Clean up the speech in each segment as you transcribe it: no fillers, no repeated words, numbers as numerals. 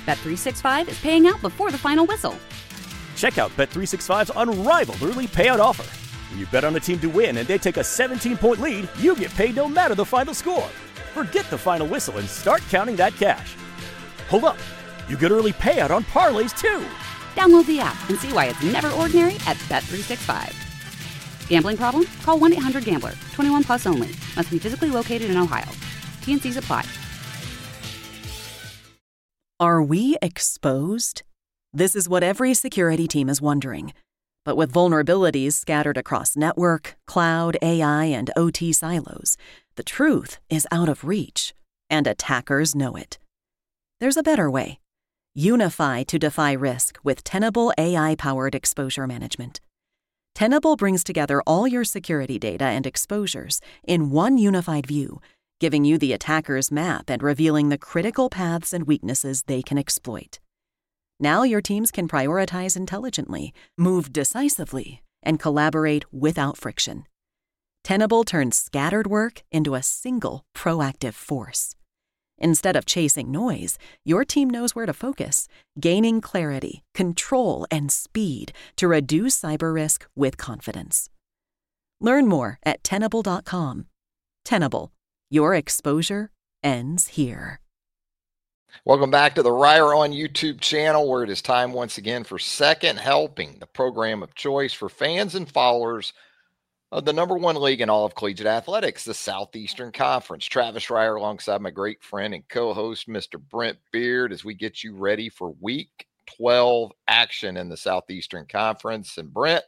Bet365 is paying out before the final whistle. Check out Bet365's unrivaled early payout offer. When you bet on a team to win and they take a 17-point lead, you get paid no matter the final score. Forget the final whistle and start counting that cash. Hold up. You get early payout on parlays, too. Download the app and see why it's never ordinary at Bet365. Gambling problem? Call 1-800-GAMBLER. 21 plus only. Must be physically located in Ohio. T&Cs apply. Are we exposed? This is what every security team is wondering. But with vulnerabilities scattered across network, cloud, AI, and OT silos, the truth is out of reach, and attackers know it. There's a better way. Unify to defy risk with Tenable AI-powered exposure management. Tenable brings together all your security data and exposures in one unified view, giving you the attacker's map and revealing the critical paths and weaknesses they can exploit. Now your teams can prioritize intelligently, move decisively, and collaborate without friction. Tenable turns scattered work into a single proactive force. Instead of chasing noise, your team knows where to focus, gaining clarity, control, and speed to reduce cyber risk with confidence. Learn more at Tenable.com. Tenable, your exposure ends here. Welcome back to the Ryer on YouTube channel, where it is time once again for Second Helping, the program of choice for fans and followers of the number one league in all of collegiate athletics, the Southeastern Conference. Travis Ryer alongside my great friend and co-host, Mr. Brent Beard, as we get you ready for Week 12 action in the Southeastern Conference. And Brent,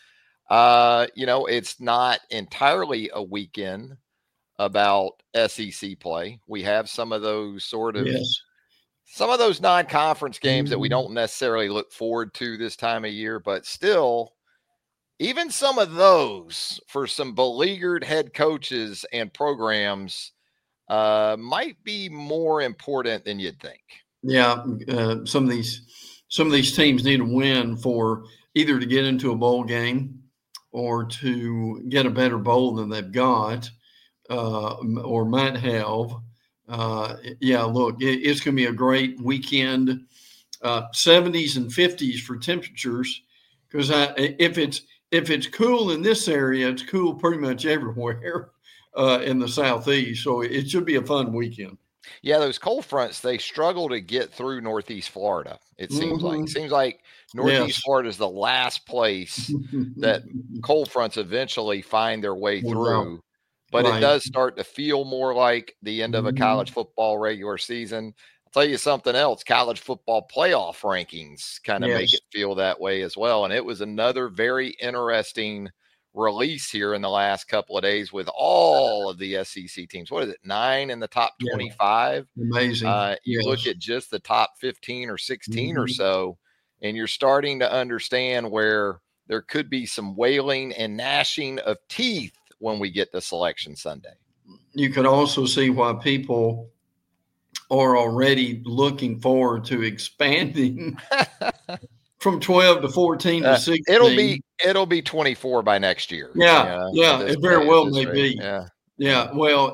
it's not entirely a weekend about SEC play. We have some of those some of those non-conference games that we don't necessarily look forward to this time of year, but still, even some of those for some beleaguered head coaches and programs might be more important than you'd think. Yeah, some of these teams need a win for either to get into a bowl game or to get a better bowl than they've got or might have. Look, it's going to be a great weekend. 70s and 50s for temperatures, because if it's cool in this area, it's cool pretty much everywhere in the Southeast. So it should be a fun weekend. Yeah, those cold fronts, they struggle to get through Northeast Florida, it seems like. It seems like Northeast Florida is the last place that cold fronts eventually find their way through. But it does start to feel more like the end of a college football regular season. I'll tell you something else. College football playoff rankings kind of make it feel that way as well. And it was another very interesting release here in the last couple of days with all of the SEC teams. What is it, 9 in the top 25? Amazing. You look at just the top 15 or 16 or so, and you're starting to understand where there could be some wailing and gnashing of teeth when we get to Selection Sunday. You could also see why people are already looking forward to expanding from 12 to 14 to 16. It'll be 24 by next year. It very well may be. Yeah. Well,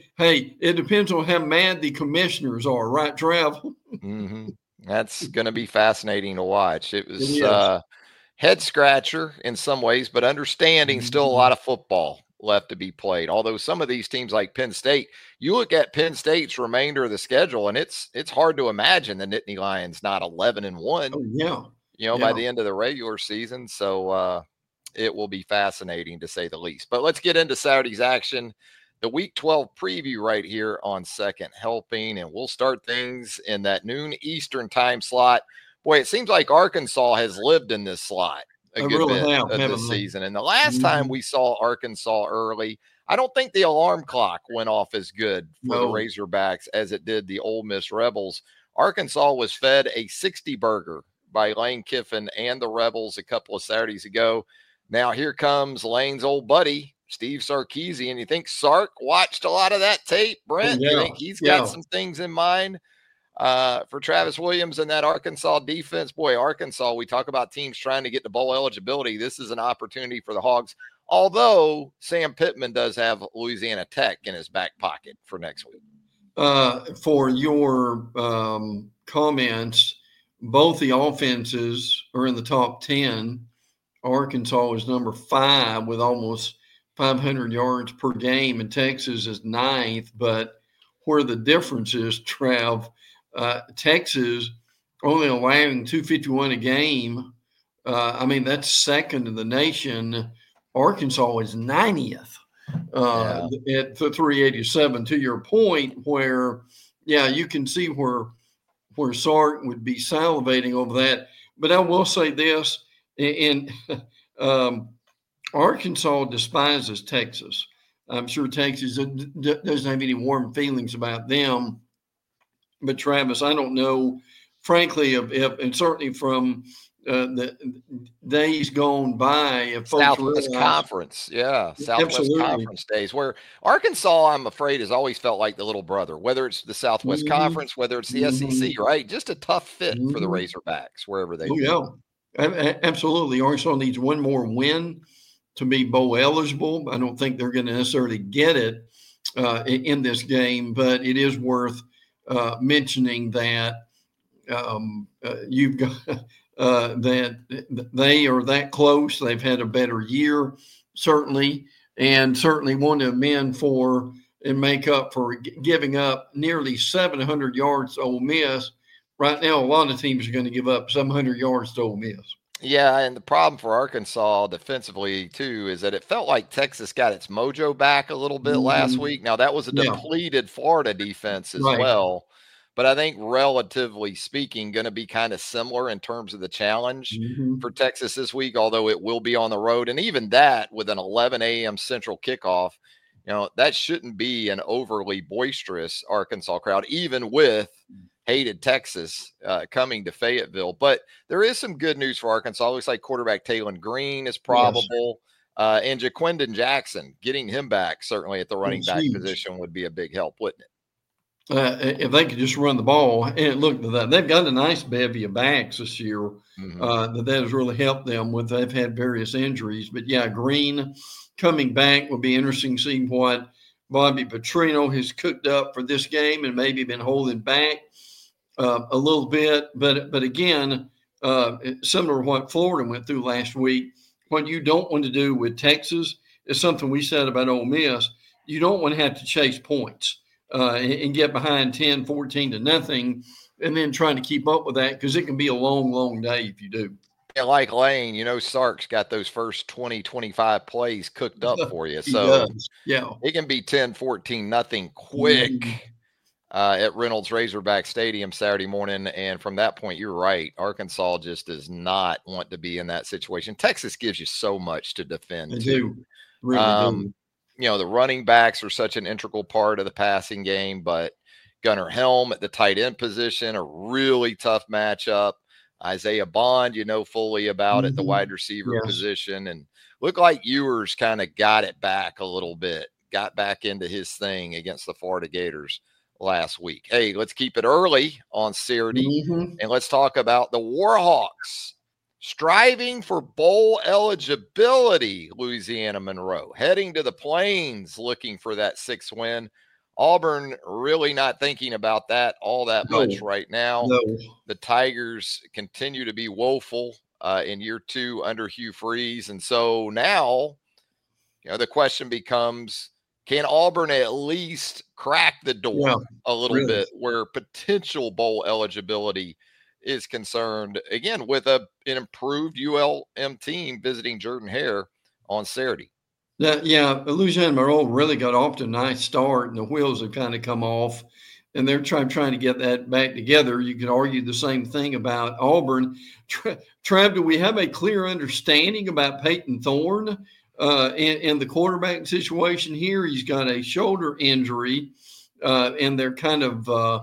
it depends on how mad the commissioners are, right, Trav? That's going to be fascinating to watch. It was head scratcher in some ways, but understanding still a lot of football left to be played. Although some of these teams like Penn State, you look at Penn State's remainder of the schedule, and it's hard to imagine the Nittany Lions not 11-1. By the end of the regular season. So it will be fascinating to say the least. But let's get into Saturday's action. The Week 12 preview right here on Second Helping, and we'll start things in that noon Eastern time slot. Boy, it seems like Arkansas has lived in this slot a good bit of this season. And the last time we saw Arkansas early, I don't think the alarm clock went off as good for the Razorbacks as it did the Ole Miss Rebels. Arkansas was fed a 60-burger by Lane Kiffin and the Rebels a couple of Saturdays ago. Now here comes Lane's old buddy, Steve Sarkisian. You think Sark watched a lot of that tape, Brent? You think he's got some things in mind for Travis Williams and that Arkansas defense? Boy, Arkansas, we talk about teams trying to get to bowl eligibility. This is an opportunity for the Hogs, although Sam Pittman does have Louisiana Tech in his back pocket for next week. for your comments. Both the offenses are in the top 10. Arkansas is number 5 with almost 500 yards per game, and Texas is 9th. But where the difference is, Trav, Texas only allowing 251 a game. That's second in the nation. Arkansas is 90th at 387. To your point, where you can see where Sark would be salivating over that. But I will say this: in Arkansas despises Texas. I'm sure Texas doesn't have any warm feelings about them. But Travis, I don't know, frankly, if and certainly from the days gone by, if Southwest Conference, Southwest absolutely. Conference days, where Arkansas, I'm afraid, has always felt like the little brother. Whether it's the Southwest Conference, whether it's the SEC, right? Just a tough fit for the Razorbacks wherever they go. Yeah, absolutely. Arkansas needs one more win to be bowl eligible. I don't think they're going to necessarily get it in this game, but it is worth mentioning that you've got that they are that close. They've had a better year, certainly, and certainly want to amend for and make up for giving up nearly 700 yards to Ole Miss. Right now, a lot of teams are going to give up 700 yards to Ole Miss. Yeah, and the problem for Arkansas defensively, too, is that it felt like Texas got its mojo back a little bit last week. Now, that was a depleted Florida defense as well. But I think relatively speaking, going to be kind of similar in terms of the challenge for Texas this week, although it will be on the road. And even that with an 11 a.m. Central kickoff, that shouldn't be an overly boisterous Arkansas crowd, even with hated Texas coming to Fayetteville. But there is some good news for Arkansas. It looks like quarterback Taylon Green is probable. And Jaquindon Jackson, getting him back certainly at the running back position would be a big help, wouldn't it? If they could just run the ball. And look, they've got a nice bevy of backs this year that has really helped them with. They've had various injuries. But, Green coming back will be interesting seeing what Bobby Petrino has cooked up for this game and maybe been holding back a little bit. But again, similar to what Florida went through last week, what you don't want to do with Texas is something we said about Ole Miss. You don't want to have to chase points. And get behind 10, 14 to nothing, and then trying to keep up with that, because it can be a long, long day if you do. Yeah, like Lane, Sark's got those first 20, 25 plays cooked up for you. So it can be 10, 14, nothing quick at Reynolds Razorback Stadium Saturday morning. And from that point, you're right. Arkansas just does not want to be in that situation. Texas gives you so much to defend. They do. Really do. The running backs are such an integral part of the passing game, but Gunnar Helm at the tight end position, a really tough matchup. Isaiah Bond, fully about at the wide receiver position, and looked like Ewers kind of got it back a little bit, got back into his thing against the Florida Gators last week. Hey, let's keep it early on Saturday, and let's talk about the Warhawks. Striving for bowl eligibility, Louisiana Monroe. Heading to the Plains, looking for that 6th win. Auburn really not thinking about that all that much right now. The Tigers continue to be woeful in year 2 under Hugh Freeze. And so now, the question becomes, can Auburn at least crack the door a little bit where potential bowl eligibility is concerned, again, with an improved ULM team visiting Jordan-Hare on Saturday? Louisiana Monroe really got off to a nice start, and the wheels have kind of come off, and they're trying to get that back together. You could argue the same thing about Auburn. Trav, do we have a clear understanding about Peyton Thorne in the quarterback situation here? He's got a shoulder injury, and they're kind of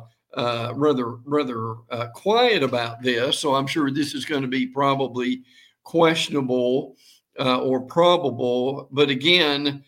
rather quiet about this. So I'm sure this is going to be probably questionable or probable. But again,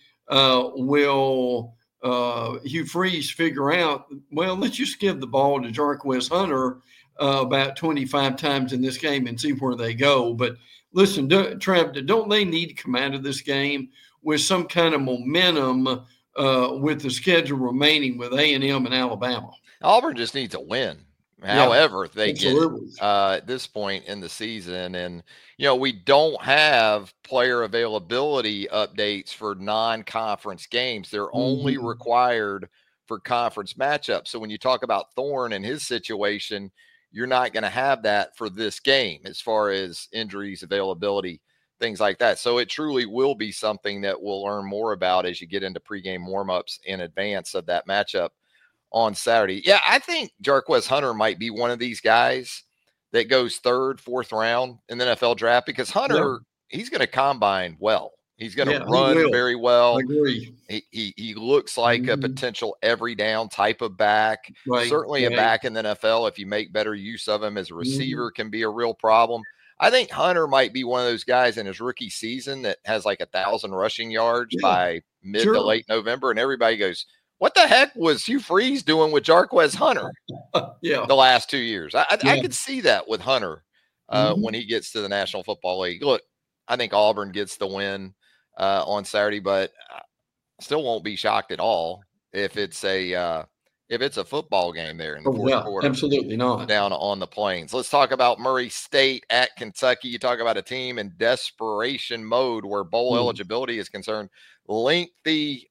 will Hugh Freeze figure out, let's just give the ball to Jarquez Hunter about 25 times in this game and see where they go. But listen, Trav, don't they need to come out of this game with some kind of momentum with the schedule remaining with A&M and Alabama. Auburn just needs a win. However, they absolutely. get at this point in the season. And, we don't have player availability updates for non-conference games. They're only required for conference matchups. So when you talk about Thorne and his situation, you're not going to have that for this game as far as injuries, availability, things like that. So it truly will be something that we'll learn more about as you get into pregame warmups in advance of that matchup on Saturday. Yeah, I think Jarquez Hunter might be one of these guys that goes third, fourth round in the NFL draft, because Hunter, he's going to combine well. He's going to run very well. I agree. He looks like a potential every down type of back. Certainly a back in the NFL, if you make better use of him as a receiver, can be a real problem. I think Hunter might be one of those guys in his rookie season that has like 1,000 rushing yards by mid to late November, and everybody goes, what the heck was Hugh Freeze doing with Jarquez Hunter the last 2 years? I could see that with Hunter when he gets to the National Football League. Look, I think Auburn gets the win on Saturday, but still won't be shocked at all if it's a football game there in the fourth quarter. Absolutely not. Down on the Plains. Let's talk about Murray State at Kentucky. You talk about a team in desperation mode where bowl eligibility is concerned. Lengthy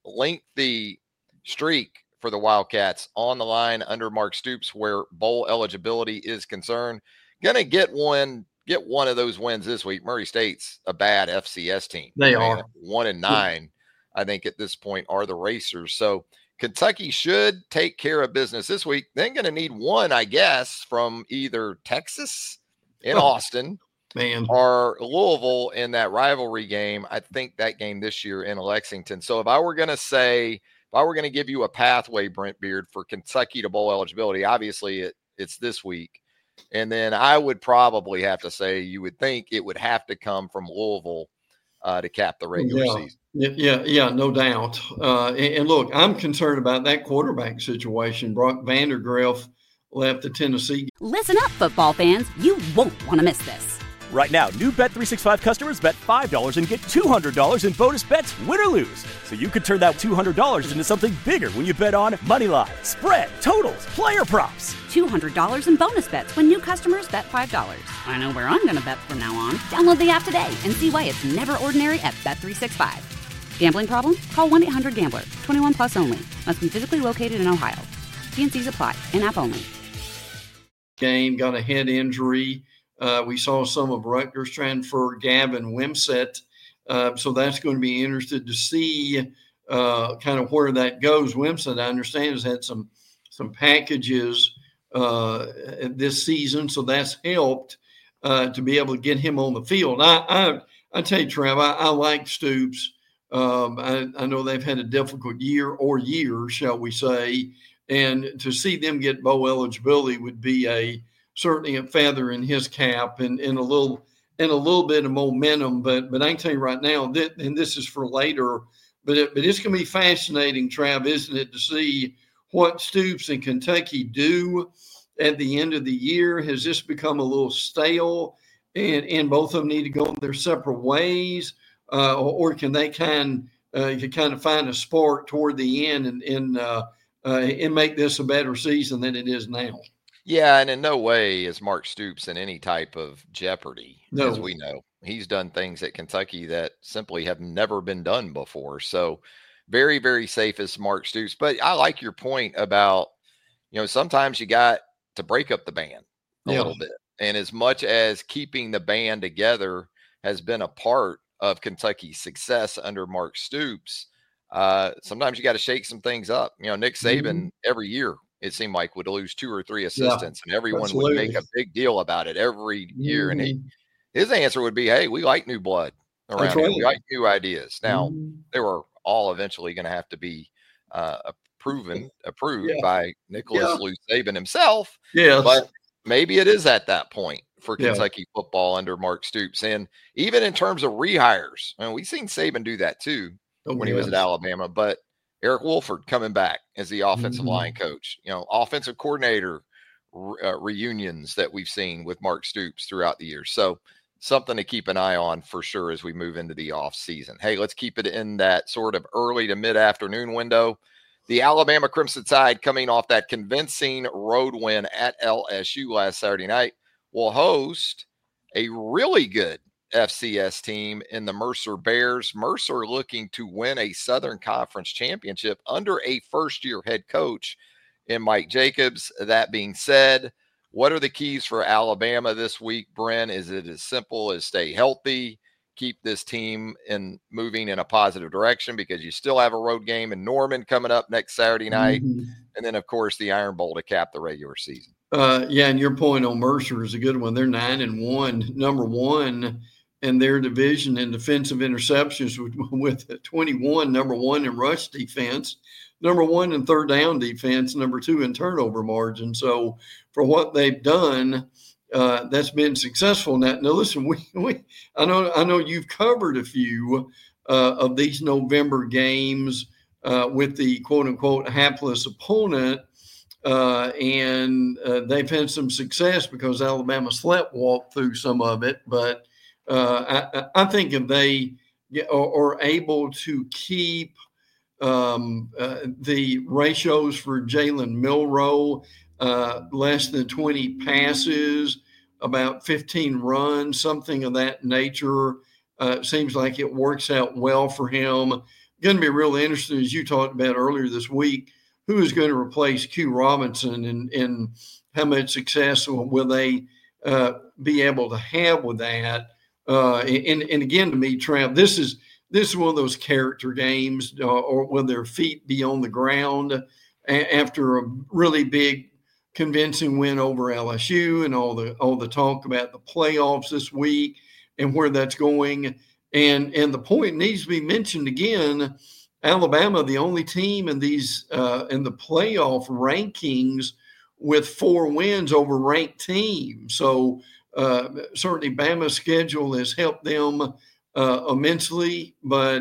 streak for the Wildcats on the line under Mark Stoops where bowl eligibility is concerned. Gonna get one of those wins this week. Murray State's a bad FCS team. They are 1-9. I think at this point are the Racers. So Kentucky should take care of business this week. Then going to need one, I guess, from either Texas in Austin or Louisville in that rivalry game. I think that game this year in Lexington. So if I were going to give you a pathway, Brent Beard, for Kentucky to bowl eligibility, obviously it's this week. And then I would probably have to say you would think it would have to come from Louisville to cap the regular season. Yeah, no doubt. And look, I'm concerned about that quarterback situation. Brock Vandagriff left the Tennessee. Listen up, football fans. You won't want to miss this. Right now, new Bet365 customers bet $5 and get $200 in bonus bets, win or lose. So you could turn that $200 into something bigger when you bet on moneyline, spread, totals, player props. $200 in bonus bets when new customers bet $5. I know where I'm going to bet from now on. Download the app today and see why it's never ordinary at Bet365. Gambling problem? Call 1-800-GAMBLER. 21 plus only. Must be physically located in Ohio. T&Cs apply. In-app only. Game, got a head injury. We saw some of Rutgers transfer Gavin Wimsett. So that's going to be interesting to see kind of where that goes. Wimsett, I understand, has had some packages this season, so that's helped to be able to get him on the field. I tell you, Trev, I like Stoops. I know they've had a difficult year or years, shall we say, and to see them get bowl eligibility would be certainly a feather in his cap and a little bit of momentum. But I can tell you right now that, and this is for later, but it's going to be fascinating, Trav, isn't it, to see what Stoops and Kentucky do at the end of the year. Has this become a little stale and both of them need to go their separate ways? Or can they kind of find a spark toward the end and make this a better season than it is now? Yeah, and in no way is Mark Stoops in any type of jeopardy, as we know. He's done things at Kentucky that simply have never been done before. So very, very safe as Mark Stoops. But I like your point about, sometimes you got to break up the band a little bit. And as much as keeping the band together has been a part of Kentucky's success under Mark Stoops, sometimes you got to shake some things up. Nick Saban every year, it seemed like, would lose 2 or 3 assistants and everyone would make a big deal about it every year. And his answer would be, hey, we like new blood around here. We like new ideas. Now, they were all eventually going to have to be approved by Nicholas Lou Saban himself. But maybe it is at that point for Kentucky football under Mark Stoops. And even in terms of rehires, we've seen Saban do that too when he was at Alabama. But Eric Wolford coming back as the offensive line coach, offensive coordinator reunions that we've seen with Mark Stoops throughout the years. So something to keep an eye on for sure as we move into the off season. Hey, let's keep it in that sort of early to mid-afternoon window. The Alabama Crimson Tide, coming off that convincing road win at LSU last Saturday night, will host a really good FCS team in the Mercer Bears. Mercer looking to win a Southern Conference championship under a first-year head coach in Mike Jacobs. That being said, what are the keys for Alabama this week, Bren? Is it as simple as stay healthy, keep this team moving in a positive direction, because you still have a road game in Norman coming up next Saturday night, and then, of course, the Iron Bowl to cap the regular season? Yeah, and your point on Mercer is a good one. They're 9-1, number one in their division in defensive interceptions with 21, number one in rush defense, number one in third down defense, number two in turnover margin. So for what they've done, that's been successful. Now listen, I know you've covered a few of these November games with the quote unquote hapless opponent, and they've had some success because Alabama sleptwalked through some of it. But I think if they are able to keep the ratios for Jalen Milroe, less than 20 passes, about 15 runs, something of that nature. Seems like it works out well for him. Going to be really interesting, as you talked about earlier this week, who is going to replace Q Robinson, and how much success will they be able to have with that? And again, to me, Trav, this is one of those character games, or will their feet be on the ground after a really big, convincing win over LSU, and all the talk about the playoffs this week and where that's going. And the point needs to be mentioned again. Alabama, the only team in these in the playoff rankings with 4 wins over ranked teams. So certainly Bama's schedule has helped them immensely, but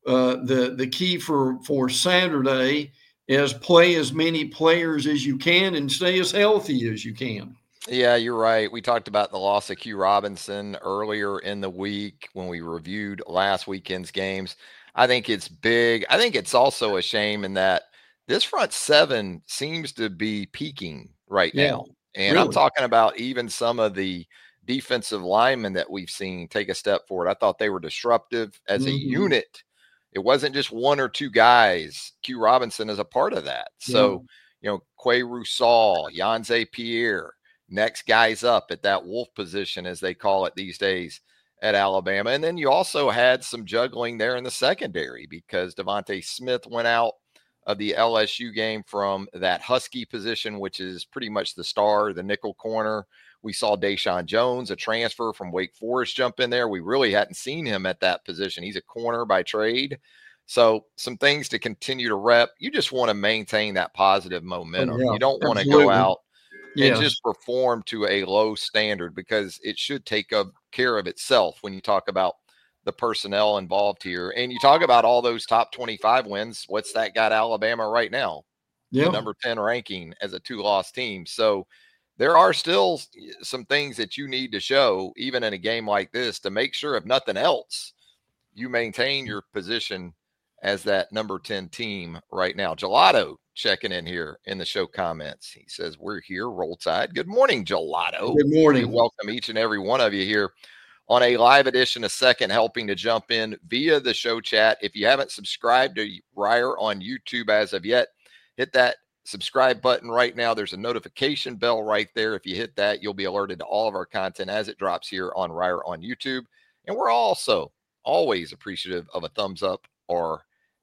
the key for Saturday is play as many players as you can and stay as healthy as you can. Yeah, you're right. We talked about the loss of Q Robinson earlier in the week when we reviewed last weekend's games. I think it's big. I think it's also a shame in that this front seven seems to be peaking right now. And really, I'm talking about even some of the defensive linemen that we've seen take a step forward. I thought they were disruptive as a unit. It wasn't just one or two guys. Q Robinson is a part of that. So, Quay Roussel, Yanze Pierre, next guys up at that wolf position, as they call it these days at Alabama. And then you also had some juggling there in the secondary, because Devontae Smith went out of the LSU game from that Husky position, which is pretty much the star, the nickel corner. We saw Deshaun Jones, a transfer from Wake Forest, jump in there. We really hadn't seen him at that position. He's a corner by trade. So some things to continue to rep. You just want to maintain that positive momentum. You don't want to go out and just perform to a low standard, because it should take care of itself when you talk about the personnel involved here. And you talk about all those top 25 wins. What's that got Alabama right now? The number 10 ranking as a 2-loss team. So there are still some things that you need to show, even in a game like this, to make sure, if nothing else, you maintain your position as that number 10 team right now. Gelato checking in here in the show comments. He says, we're here, Roll Tide. Good morning, Gelato. Good morning. We welcome each and every one of you here on a live edition of Second Helping to jump in via the show chat. If you haven't subscribed to Ryer on YouTube as of yet, hit that subscribe button right now. There's a notification bell right there. If you hit that, you'll be alerted to all of our content as it drops here on Ryer on YouTube. And we're also always appreciative of a thumbs up or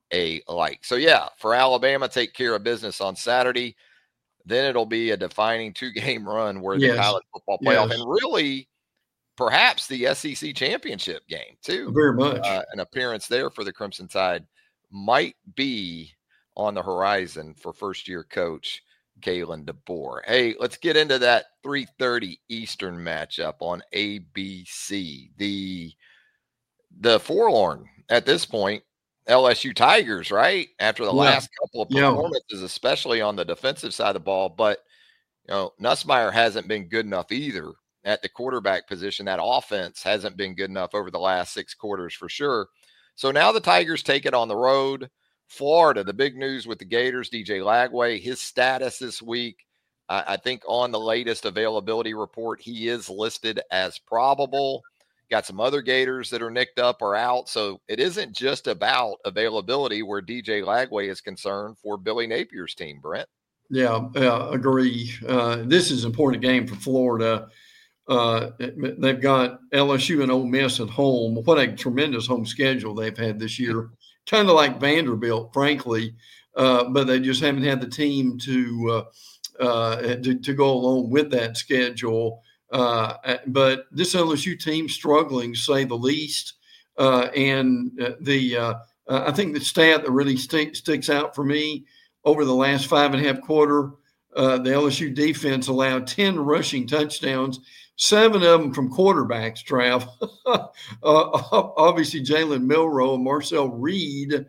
a like. So yeah, for Alabama, take care of business on Saturday. Then it'll be a defining 2-game run where the college football playoff and really perhaps the SEC championship game too. Very much. An appearance there for the Crimson Tide might be on the horizon for first-year coach Kalen DeBoer. Hey, let's get into that 3:30 Eastern matchup on ABC. The forlorn at this point LSU Tigers, right? After the last couple of performances, especially on the defensive side of the ball. But, Nussmeier hasn't been good enough either at the quarterback position. That offense hasn't been good enough over the last 6 quarters for sure. So now the Tigers take it on the road. Florida, the big news with the Gators, DJ Lagway, his status this week, I think on the latest availability report, he is listed as probable. Got some other Gators that are nicked up or out. So it isn't just about availability where DJ Lagway is concerned for Billy Napier's team, Brent. Yeah, agree. This is an important game for Florida. They've got LSU and Ole Miss at home. What a tremendous home schedule they've had this year. Kind of like Vanderbilt, frankly, but they just haven't had the team to go along with that schedule. But this LSU team struggling, to say the least. I think the stat that really sticks out for me over the last 5.5 quarters, the LSU defense allowed 10 rushing touchdowns, 7 of them from quarterbacks, Trav. Obviously, Jalen Milroe and Marcel Reed.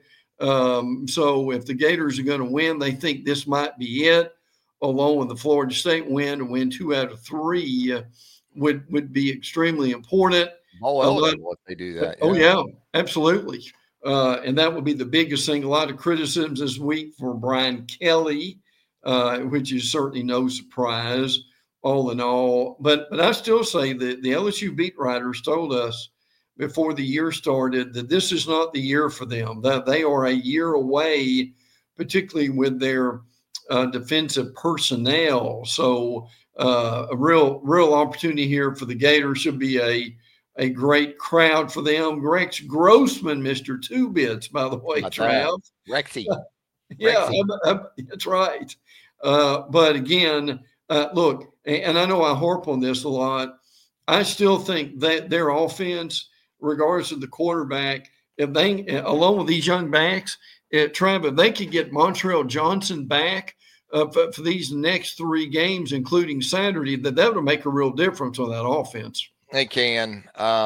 So if the Gators are going to win, they think this might be it, along with the Florida State win, to win 2 out of 3 would be extremely important. If they do that. Oh, yeah, absolutely. And that would be the biggest thing. A lot of criticisms this week for Brian Kelly, which is certainly no surprise, all in all. But I still say that the LSU beat writers told us before the year started that this is not the year for them, that they are a year away, particularly with their defensive personnel. So a real opportunity here for the Gators. Should be a great crowd for them. Rex Grossman, Mr. Two Bits, by the way, Trav. Rexy. Yeah, that's right. But again, look, and I know I harp on this a lot. I still think that their offense, regardless of the quarterback, if they, along with these young backs, Trav, if they could get Montrell Johnson back for these next 3 games, including Saturday, that would make a real difference on that offense. They can,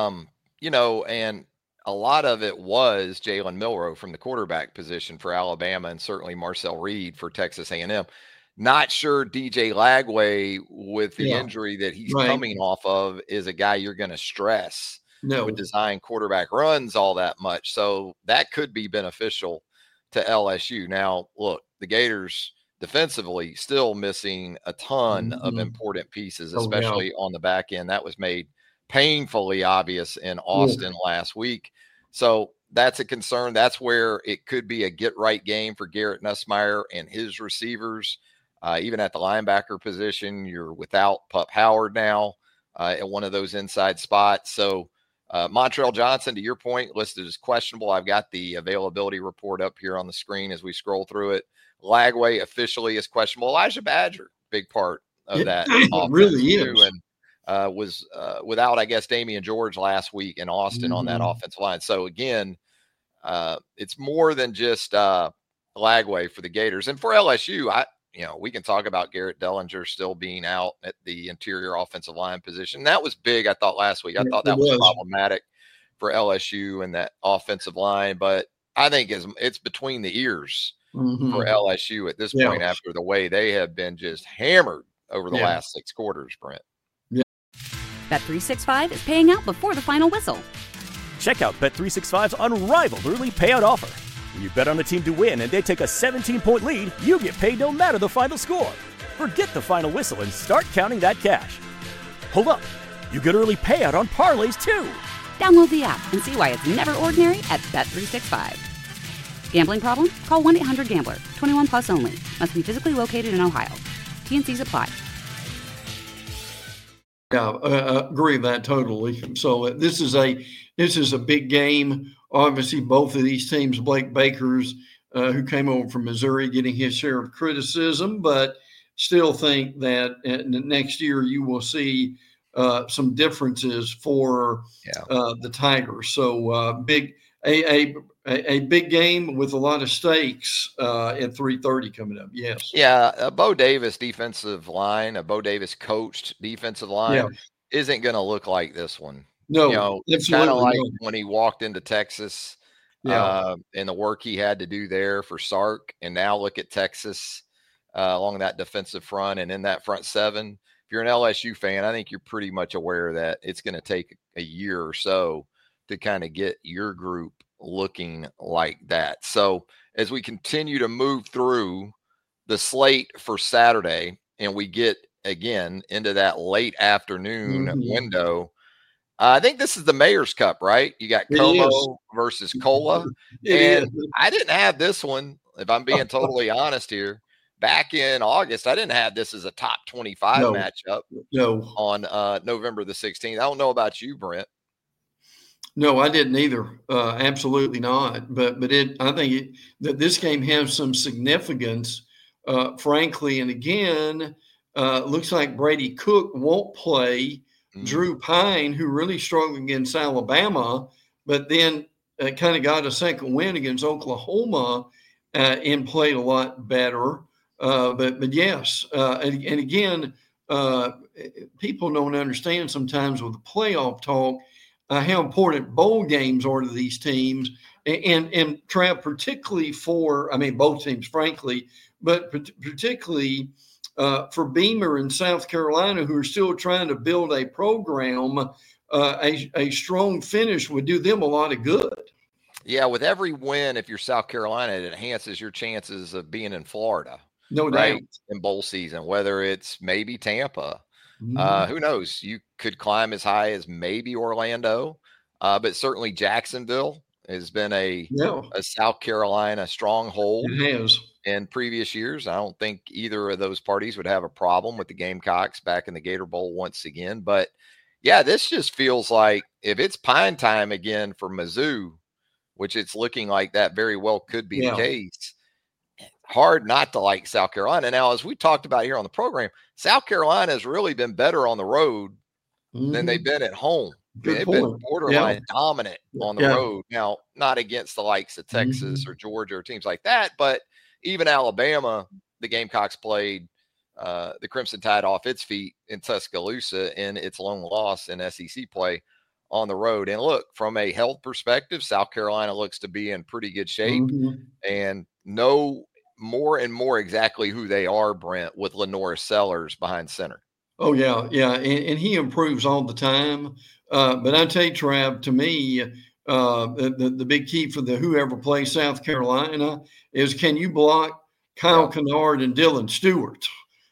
and a lot of it was Jalen Milroe from the quarterback position for Alabama, and certainly Marcel Reed for Texas A&M. Not sure DJ Lagway, with the injury that he's coming off of, is a guy you're going to stress with design quarterback runs all that much. So that could be beneficial to LSU. Now, look, the Gators defensively still missing a ton of important pieces, especially on the back end. That was made painfully obvious in Austin last week. So that's a concern. That's where it could be a get-right game for Garrett Nussmeier and his receivers. Even at the linebacker position, you're without Pup Howard now at one of those inside spots. So Montrell Johnson, to your point, listed as questionable. I've got the availability report up here on the screen as we scroll through it. Lagway officially is questionable. Elijah Badger, big part of that. Really is. And was without, I guess, Damian George last week in Austin on that offensive line. So, again, it's more than just Lagway for the Gators. And for LSU, we can talk about Garrett Dellinger still being out at the interior offensive line position. That was big, I thought, last week. I thought that was problematic for LSU and that offensive line. But I think it's between the ears for LSU at this point after the way they have been just hammered over the last 6 quarters, Brent. Bet365 is paying out before the final whistle. Check out Bet365's unrivaled early payout offer. When you bet on a team to win and they take a 17-point lead, you get paid no matter the final score. Forget the final whistle and start counting that cash. Hold up. You get early payout on parlays, too. Download the app and see why it's never ordinary at Bet365. Gambling problem? Call 1-800-GAMBLER. 21 plus only. Must be physically located in Ohio. T&Cs apply. Yeah, agree with that totally. So this is a big game. Obviously, both of these teams, Blake Baker's, who came over from Missouri, getting his share of criticism, but still think that next year you will see some differences for the Tigers. So a big game with a lot of stakes at 3:30 coming up. Yes. Yeah, a Bo Davis defensive line, a Bo Davis coached defensive line isn't going to look like this one. No, it's kind of like when he walked into Texas and the work he had to do there for Sark. And now look at Texas along that defensive front and in that front seven. if you're an LSU fan, I think you're pretty much aware that it's going to take a year or so to kind of get your group looking like that. So as we continue to move through the slate for Saturday and we get again into that late afternoon window, I think this is the Mayor's Cup, right? You got Como versus Cola. I didn't have this one, if I'm being totally honest here. Back in August, I didn't have this as a top 25 matchup on November the 16th. I don't know about you, Brent. No, I didn't either. Absolutely not. But I think that this game has some significance, frankly. And again, looks like Brady Cook won't play. Drew Pine, who really struggled against Alabama, but then kind of got a second win against Oklahoma and played a lot better. But yes, and again, people don't understand sometimes with the playoff talk how important bowl games are to these teams, and Trav, particularly for, I mean, both teams, frankly, but particularly for Beamer in South Carolina, who are still trying to build a program, a strong finish would do them a lot of good. Yeah, with every win, if you're South Carolina, it enhances your chances of being in Florida. No doubt. In bowl season, whether it's maybe Tampa. Who knows? You could climb as high as maybe Orlando, but certainly Jacksonville has been a South Carolina stronghold. It has. In previous years. I don't think either of those parties would have a problem with the Gamecocks back in the Gator Bowl once again. But, yeah, this just feels like if it's Pine time again for Mizzou, which it's looking like that very well could be the case, hard not to like South Carolina. Now, as we talked about here on the program, South Carolina has really been better on the road than they've been at home. They've been borderline dominant on the road. Now, not against the likes of Texas or Georgia or teams like that, but even Alabama, the Gamecocks played the Crimson Tide off its feet in Tuscaloosa in its lone loss in SEC play on the road. And look, from a health perspective, South Carolina looks to be in pretty good shape and know more and more exactly who they are, Brent, with Lenore Sellers behind center. Oh, yeah. And he improves all the time. But I tell you, Trav, to me, the big key for the whoever plays South Carolina is, can you block Kyle Kennard and Dylan Stewart?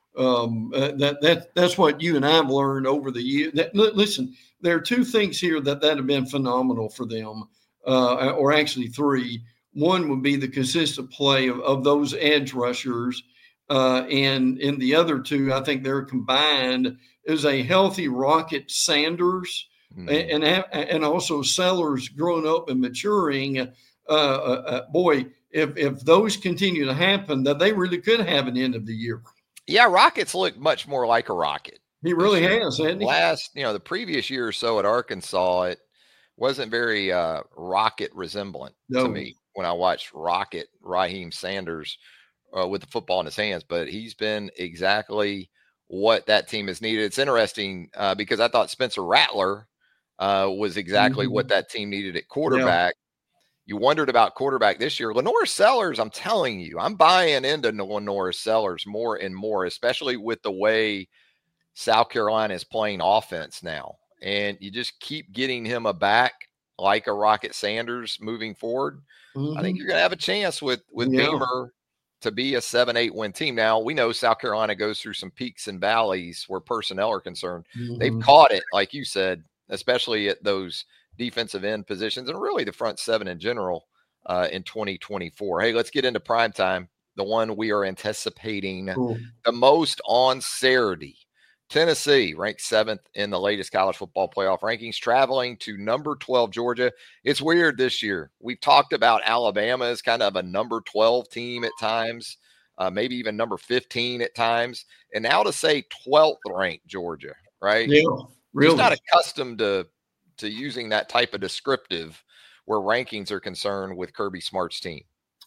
That's what you and I've learned over the years. Listen, there are two things here that have been phenomenal for them, or actually three. One would be the consistent play of those edge rushers. And in the other two, I think they're combined is a healthy Rocket Sanders and also Sellers growing up and maturing. Boy, if those continue to happen, that they really could have an end of the year. Yeah, Rockets look much more like a Rocket. He really has, hasn't he? The previous year or so at Arkansas, it wasn't very Rocket resemblant to me when I watched Rocket Raheem Sanders with the football in his hands, but he's been exactly what that team has needed. It's interesting because I thought Spencer Rattler was exactly what that team needed at quarterback. You wondered about quarterback this year. Lenore Sellers, I'm telling you, I'm buying into Lenore Sellers more and more, especially with the way South Carolina is playing offense now. And you just keep getting him a back like a Rocket Sanders moving forward. I think you're going to have a chance with Beamer to be a 7-8 win team. Now, we know South Carolina goes through some peaks and valleys where personnel are concerned. They've caught it, like you said, especially at those defensive end positions and really the front seven in general in 2024. Hey, let's get into primetime, the one we are anticipating the most on Saturday. Tennessee, ranked 7th in the latest college football playoff rankings, traveling to number 12 Georgia. It's weird this year. We've talked about Alabama as kind of a number 12 team at times, maybe even number 15 at times. And now to say 12th ranked Georgia, right? Yeah, really. He's not accustomed to using that type of descriptive where rankings are concerned with Kirby Smart's team.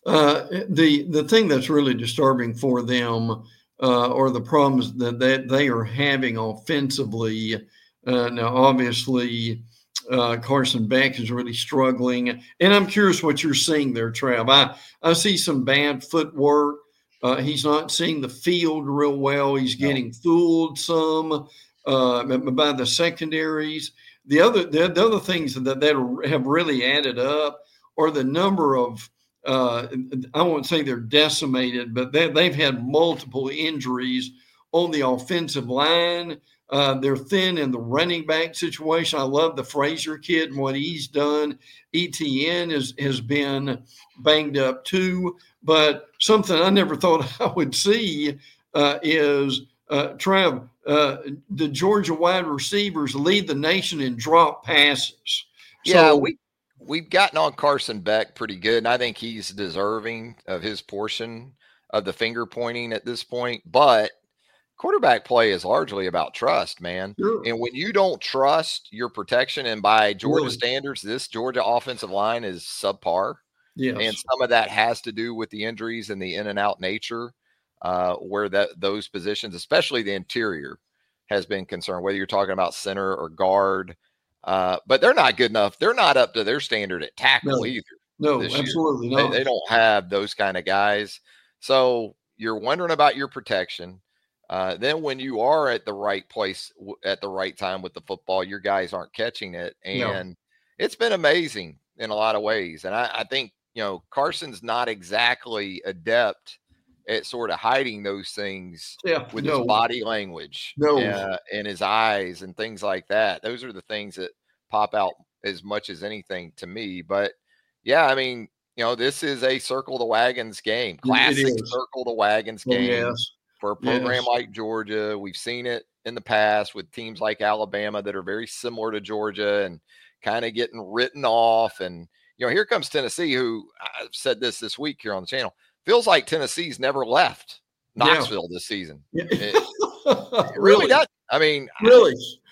The thing that's really disturbing for them or the problems that they are having offensively. Now, obviously, Carson Beck is really struggling. And I'm curious what you're seeing there, Trav. I see some bad footwork. He's not seeing the field real well. He's getting fooled some by the secondaries. The other things that have really added up are the number of I won't say they're decimated, but they've had multiple injuries on the offensive line. They're thin in the running back situation. I love the Frazier kid and what he's done. ETN has been banged up too. But something I never thought I would see is Trev, the Georgia wide receivers lead the nation in drop passes. Yeah, we've gotten on Carson Beck pretty good, and I think he's deserving of his portion of the finger pointing at this point. But quarterback play is largely about trust, man. Sure. And when you don't trust your protection, and by Georgia standards, this Georgia offensive line is subpar. Yes. And some of that has to do with the injuries and the in and out nature, where those positions, especially the interior, has been concerned, whether you're talking about center or guard. But they're not good enough. They're not up to their standard at tackle either. No, absolutely not. They don't have those kind of guys. So you're wondering about your protection. Then when you are at the right place at the right time with the football, your guys aren't catching it. And it's been amazing in a lot of ways. And I think, Carson's not exactly adept at sort of hiding those things with his body language and his eyes and things like that. Those are the things that pop out as much as anything to me. But yeah, I mean, this is a circle the wagons game, classic circle the wagons game for a program like Georgia. We've seen it in the past with teams like Alabama that are very similar to Georgia and kind of getting written off. And, here comes Tennessee, who I've said this week here on the channel, feels like Tennessee's never left Knoxville this season. It really does. I mean, really,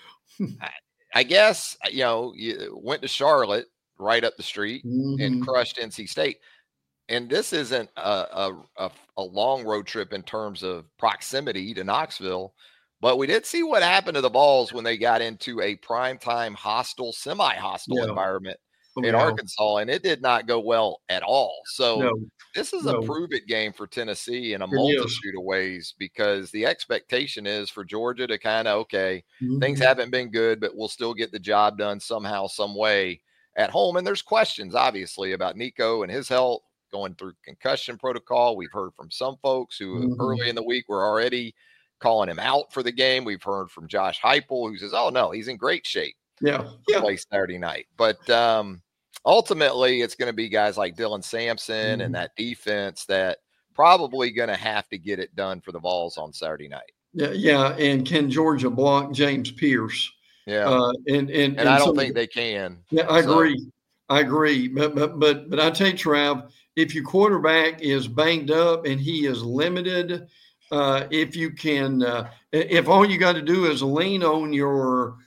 I guess, you went to Charlotte right up the street and crushed NC State. And this isn't a long road trip in terms of proximity to Knoxville, but we did see what happened to the Vols when they got into a primetime hostile, semi-hostile environment in Arkansas, and it did not go well at all. So this is a prove-it game for Tennessee in a multitude of ways, because the expectation is for Georgia to kind of, things haven't been good, but we'll still get the job done somehow, some way at home. And there's questions, obviously, about Nico and his health, going through concussion protocol. We've heard from some folks who early in the week were already calling him out for the game. We've heard from Josh Heupel, who says, oh, no, he's in great shape. To play Saturday night. But ultimately, it's going to be guys like Dylan Sampson and that defense that probably going to have to get it done for the Vols on Saturday night. Yeah. And can Georgia block James Pierce? Yeah. And I don't think they can. Yeah, I agree. But I tell you, Trav, if your quarterback is banged up and he is limited, if you can, if all you got to do is lean on your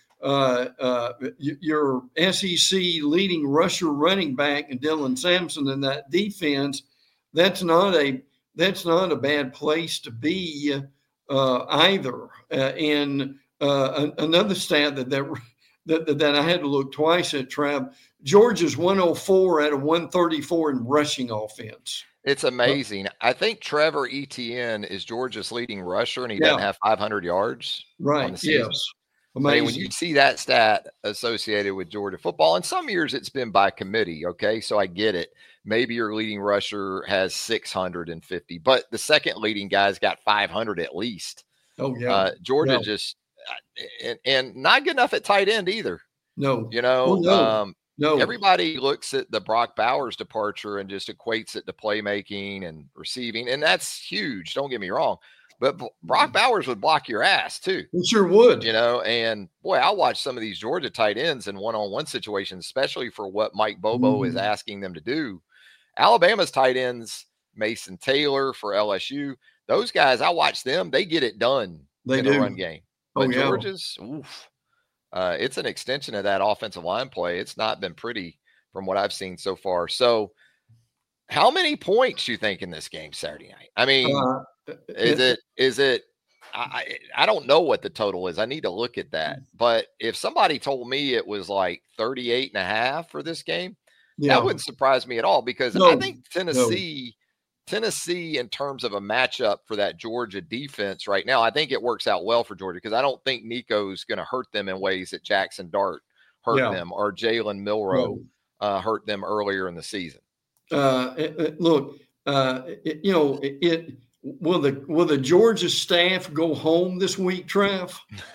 SEC leading rusher running back and Dylan Sampson in that defense, that's not a bad place to be either. And another stat that I had to look twice at, Trav, Georgia's 104 out of 134 in rushing offense. It's amazing. I think Trevor Etienne is Georgia's leading rusher, and he doesn't have 500 yards. Right. Yes. Amazing. I mean, when you see that stat associated with Georgia football, and some years it's been by committee. Okay. So I get it. Maybe your leading rusher has 650, but the second leading guy's got 500 at least. Oh yeah. Georgia just, and not good enough at tight end either. No. No. Everybody looks at the Brock Bowers departure and just equates it to playmaking and receiving, and that's huge. Don't get me wrong, but Brock Bowers would block your ass too. He sure would. And boy, I watch some of these Georgia tight ends in one-on-one situations, especially for what Mike Bobo is asking them to do. Alabama's tight ends, Mason Taylor for LSU, those guys, I watch them. They get it done in the run game. But Georgia's, it's an extension of that offensive line play. It's not been pretty from what I've seen so far. So how many points you think in this game Saturday night? I mean, is it, I don't know what the total is. I need to look at that. But if somebody told me it was like 38.5 for this game, that wouldn't surprise me at all, because I think Tennessee Tennessee, in terms of a matchup for that Georgia defense right now, I think it works out well for Georgia because I don't think Nico's going to hurt them in ways that Jackson Dart hurt them or Jalen Milroe hurt them earlier in the season. Look, will the Georgia staff go home this week, Trav,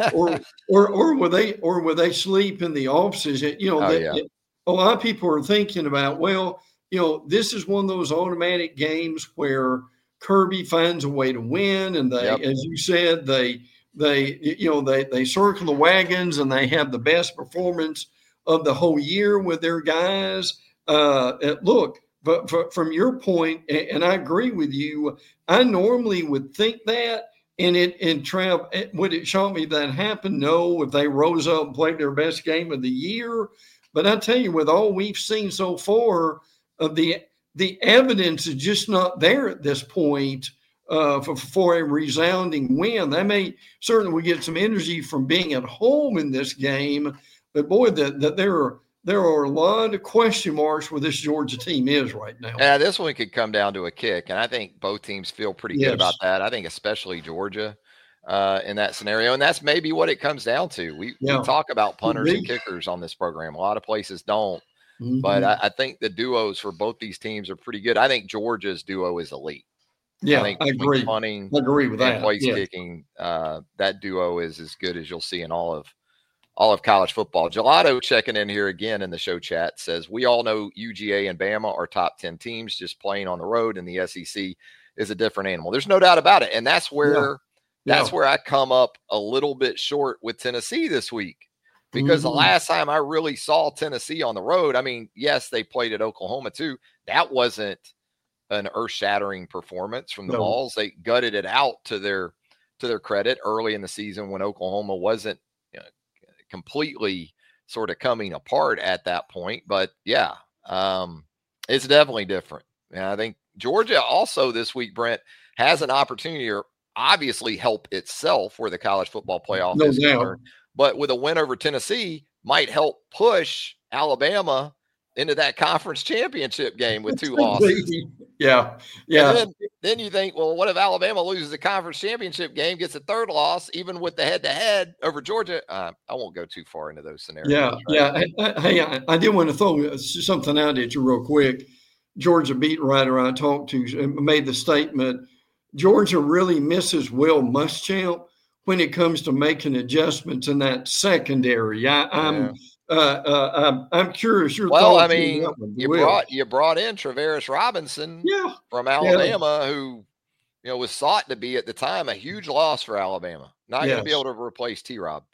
or will they sleep in the offices? A lot of people are thinking about, this is one of those automatic games where Kirby finds a way to win, and they, as you said, they circle the wagons and they have the best performance of the whole year with their guys. Look. But from your point, and I agree with you, I normally would think that, and Trav, would it shock me that happened? No, if they rose up and played their best game of the year. But I tell you, with all we've seen so far, the evidence is just not there at this point for a resounding win. That may certainly we get some energy from being at home in this game, but boy, that there are a lot of question marks where this Georgia team is right now. Yeah, this one could come down to a kick, and I think both teams feel pretty good about that. I think especially Georgia in that scenario, and that's maybe what it comes down to. We talk about punters and kickers on this program. A lot of places don't, but I think the duos for both these teams are pretty good. I think Georgia's duo is elite. Yeah, I agree. Punting, I agree with that. Place kicking, that duo is as good as you'll see in all of college football. Gelato checking in here again in the show chat says, we all know UGA and Bama are top 10 teams, just playing on the road, and the SEC is a different animal. There's no doubt about it. And that's where I come up a little bit short with Tennessee this week, because the last time I really saw Tennessee on the road, I mean, yes, they played at Oklahoma too. That wasn't an earth-shattering performance from the Vols. They gutted it out to their credit early in the season when Oklahoma wasn't completely sort of coming apart at that point. But it's definitely different. And I think Georgia also this week, Brent, has an opportunity to obviously help itself where the college football playoff is concerned, but with a win over Tennessee might help push Alabama into that conference championship game with 2 losses. Yeah. And then you think, well, what if Alabama loses the conference championship game, gets a 3rd loss, even with the head-to-head over Georgia? I won't go too far into those scenarios. Hey, I did want to throw something out at you real quick. Georgia beat writer I talked to made the statement, Georgia really misses Will Muschamp when it comes to making adjustments in that secondary. I'm curious your thoughts. I mean, you brought in Travaris Robinson from Alabama, who was thought to be at the time a huge loss for Alabama. Not going to be able to replace T-Rob.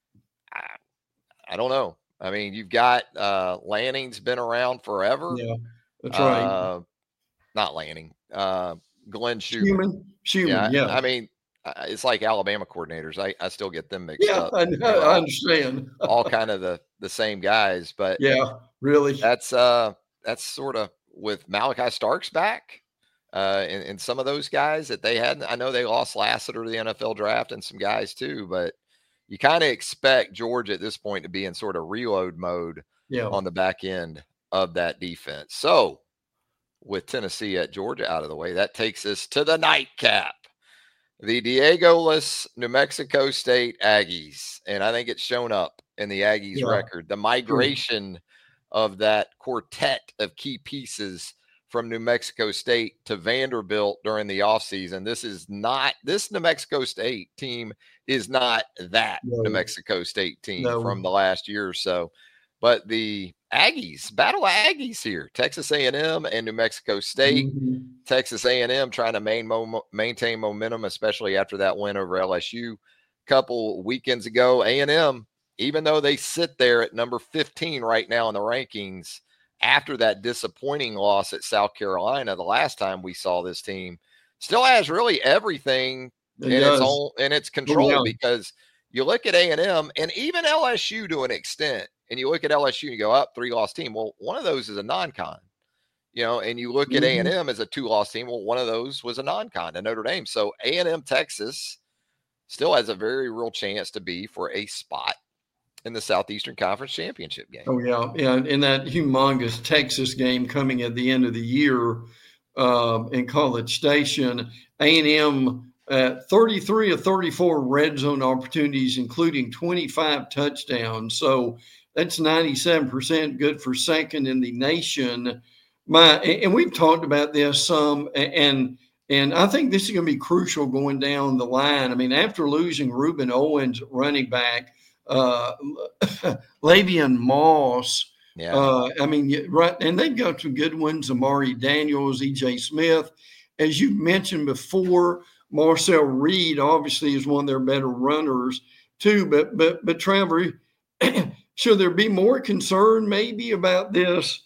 I don't know. I mean, you've got Lanning's been around forever. Yeah, that's right. Not Lanning. Glenn Schumann. I mean, it's like Alabama coordinators. I still get them mixed up. I understand. all kind of the same guys, but really, that's sort of with Malachi Starks back, and some of those guys that they had. I know they lost Lassiter to the NFL draft and some guys too, but you kind of expect Georgia at this point to be in sort of reload mode on the back end of that defense. So with Tennessee at Georgia out of the way, that takes us to the nightcap. The Diego-less New Mexico State Aggies, and I think it's shown up in the Aggies record. The migration of that quartet of key pieces from New Mexico State to Vanderbilt during the offseason. This New Mexico State team is not that New Mexico State team from the last year or so. But the Aggies, battle of Aggies here, Texas A&M and New Mexico State. Texas A&M trying to maintain momentum, especially after that win over LSU a couple weekends ago. A&M, even though they sit there at number 15 right now in the rankings, after that disappointing loss at South Carolina the last time we saw this team, still has really everything in its control, because you look at A&M and even LSU to an extent, and you look at LSU and you go, up 3-loss team. Well, one of those is a non-con, and you look at A&M as a 2-loss team. Well, one of those was a non-con to Notre Dame. So A&M Texas still has a very real chance to be for a spot in the Southeastern Conference Championship game. Oh, yeah. In that humongous Texas game coming at the end of the year, in College Station. A&M 33 of 34 red zone opportunities, including 25 touchdowns. So that's 97%, good for second in the nation. And we've talked about this some, and I think this is going to be crucial going down the line. I mean, after losing Reuben Owens, running back, Lavian Moss. Yeah. I mean, right, and they've got some good ones: Amari Daniels, E.J. Smith. As you mentioned before, Marcel Reed obviously is one of their better runners too. But Trevor, should there be more concern maybe about this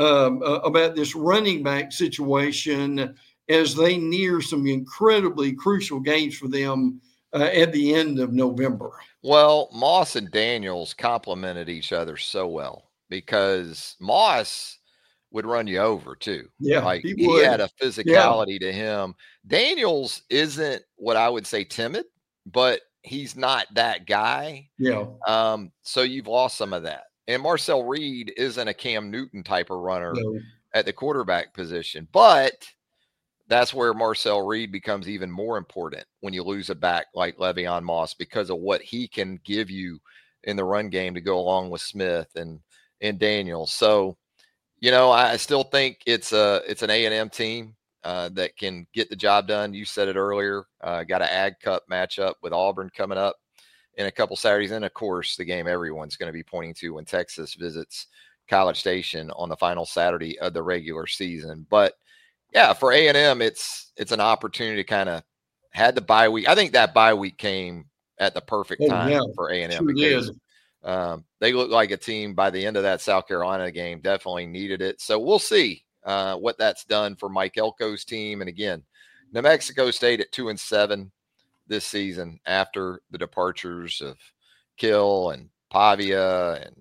running back situation as they near some incredibly crucial games for them at the end of November? Well, Moss and Daniels complemented each other so well, because Moss would run you over too. Yeah, like he had a physicality to him. Daniels isn't what I would say timid, but he's not that guy. Yeah. So you've lost some of that. And Marcel Reed isn't a Cam Newton type of runner at the quarterback position, but that's where Marcel Reed becomes even more important when you lose a back like Le'Veon Moss, because of what he can give you in the run game to go along with Smith and Daniels. So, I still think it's an A&M team that can get the job done. You said it earlier. Got an Ag Cup matchup with Auburn coming up in a couple Saturdays. And of course, the game everyone's going to be pointing to when Texas visits College Station on the final Saturday of the regular season. But yeah, for A&M, it's an opportunity to kind of had the bye week. I think that bye week came at the perfect time for A&M, because they look like a team by the end of that South Carolina game definitely needed it. So we'll see what that's done for Mike Elko's team. And again, New Mexico State at 2-7 this season after the departures of Kill and Pavia and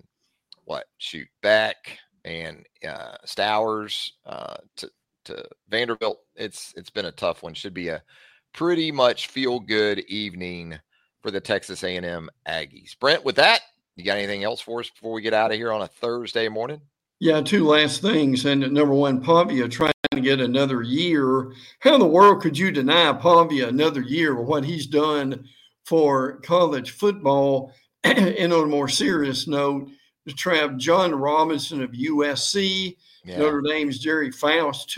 Beck and Stowers to Vanderbilt. It's been a tough one. Should be a pretty much feel good evening for the Texas A&M Aggies. Brent, with that, you got anything else for us before we get out of here on a Thursday morning? Yeah, two last things. And number one, Pavia trying to get another year. How in the world could you deny Pavia another year with what he's done for college football? And on a more serious note, Trav, John Robinson of USC, Notre Dame's Jerry Faust,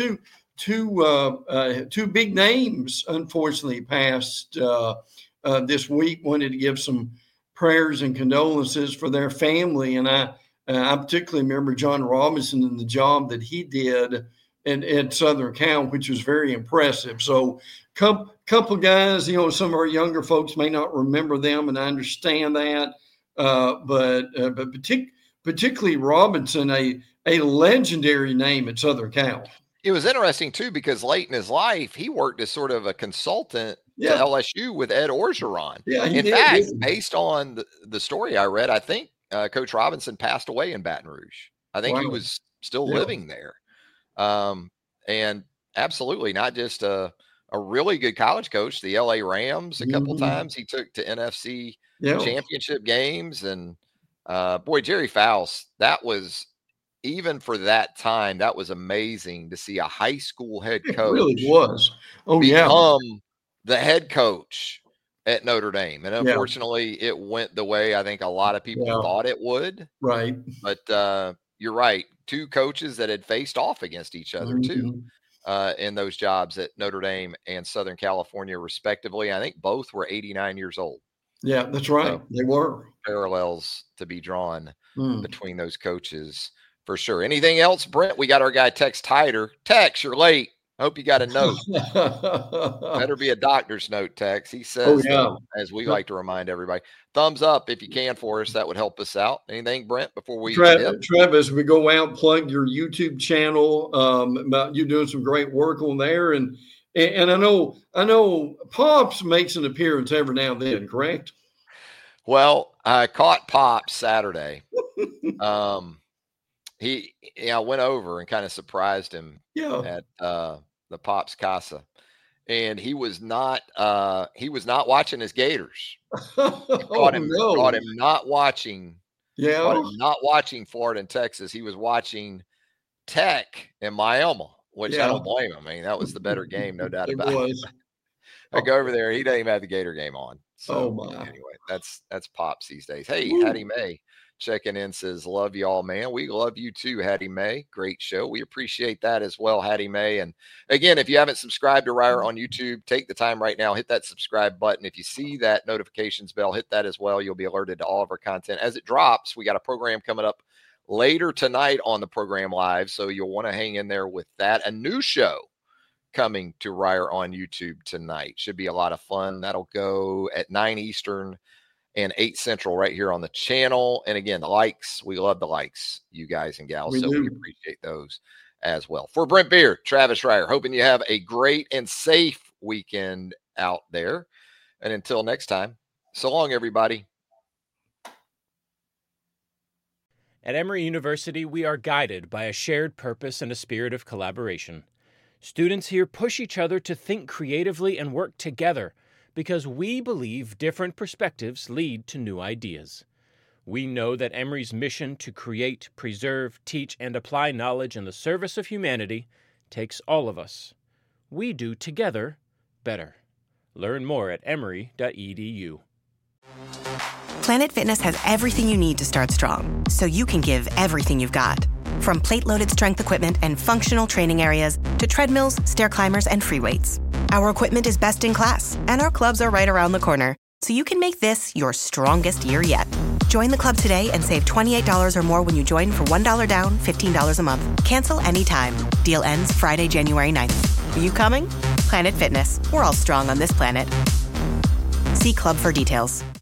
two big names, unfortunately, passed this week. Wanted to give some prayers and condolences for their family. And I particularly remember John Robinson and the job that he did at Southern Cal, which was very impressive. So couple guys, some of our younger folks may not remember them, and I understand that. But particularly Robinson, a legendary name at Southern Cal. It was interesting, too, because late in his life, he worked as sort of a consultant to LSU with Ed Orgeron. Yeah, in fact, based on the story I read, I think Coach Robinson passed away in Baton Rouge. I think he was still living there. And absolutely not just a really good college coach. The LA Rams, a couple times he took to NFC championship games. And Jerry Faust, that was, even for that time, that was amazing to see a high school head coach. It really was. Become the head coach at Notre Dame. And unfortunately, it went the way I think a lot of people thought it would. Right. But you're right. Two coaches that had faced off against each other, too, in those jobs at Notre Dame and Southern California, respectively. I think both were 89 years old. Yeah, that's right. So they were. Parallels to be drawn between those coaches, for sure. Anything else, Brent? We got our guy Tex Tider. Tex, you're late. I hope you got a note. Better be a doctor's note, Tex. He says, as we like to remind everybody, thumbs up if you can for us. That would help us out. Anything, Brent, before we Travis, we go out, plug your YouTube channel. About you doing some great work on there. And I know Pops makes an appearance every now and then, correct? Well, I caught Pops Saturday. I went over and kind of surprised him at the Pops Casa, and he was not watching his Gators. Caught him not watching Florida and Texas. He was watching Tech and Miami which I don't blame him. I mean, that was the better game, no doubt about it. I go over there. He doesn't even have the Gator game on. So anyway, that's Pops these days. Hey, Hattie May checking in says, love y'all, man. We love you too, Hattie May. Great show. We appreciate that as well, Hattie May. And again, if you haven't subscribed to Ryder on YouTube, take the time right now, hit that subscribe button. If you see that notifications bell, hit that as well. You'll be alerted to all of our content as it drops. We got a program coming up later tonight on the program live, so you'll want to hang in there with that. A new show coming to Ryder on YouTube tonight. Should be a lot of fun. That'll go at 9 Eastern and 8 Central right here on the channel. And again, the likes, we love the likes, you guys and gals. We appreciate those as well. For Brent Beard, Travis Ryder, hoping you have a great and safe weekend out there. And until next time, so long, everybody. At Emory University, we are guided by a shared purpose and a spirit of collaboration. Students here push each other to think creatively and work together because we believe different perspectives lead to new ideas. We know that Emory's mission to create, preserve, teach, and apply knowledge in the service of humanity takes all of us. We do together better. Learn more at emory.edu. Planet Fitness has everything you need to start strong, so you can give everything you've got. From plate-loaded strength equipment and functional training areas to treadmills, stair climbers, and free weights. Our equipment is best in class, and our clubs are right around the corner, so you can make this your strongest year yet. Join the club today and save $28 or more when you join for $1 down, $15 a month. Cancel anytime. Deal ends Friday, January 9th. Are you coming? Planet Fitness. We're all strong on this planet. See club for details.